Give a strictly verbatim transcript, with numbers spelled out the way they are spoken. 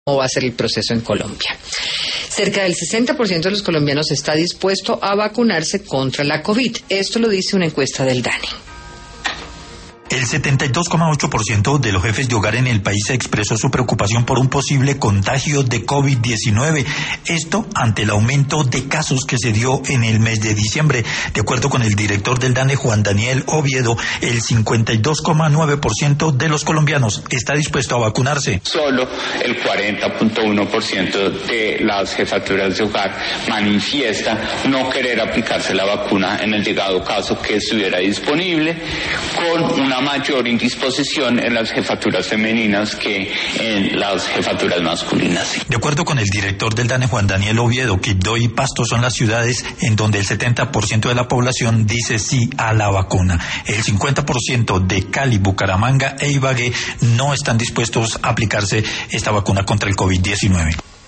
¿Cómo va a ser el proceso en Colombia? Cerca del sesenta por ciento de los colombianos está dispuesto a vacunarse contra la COVID. Esto lo dice una encuesta del DANE. El setenta y dos coma ocho por ciento de los jefes de hogar en el país expresó su preocupación por un posible contagio de COVID diecinueve. Esto ante el aumento de casos que se dio en el mes de diciembre. De acuerdo con el director del DANE, Juan Daniel Oviedo, el cincuenta y dos coma nueve por ciento de los colombianos está dispuesto a vacunarse. Solo el cuarenta punto uno por ciento de las jefaturas de hogar manifiesta no querer aplicarse la vacuna en el llegado caso que estuviera disponible, con una mayor indisposición en las jefaturas femeninas que en las jefaturas masculinas. De acuerdo con el director del DANE, Juan Daniel Oviedo, Quibdó y Pasto son las ciudades en donde el setenta por ciento de la población dice sí a la vacuna. El cincuenta por ciento de Cali, Bucaramanga e Ibagué no están dispuestos a aplicarse esta vacuna contra el COVID diecinueve.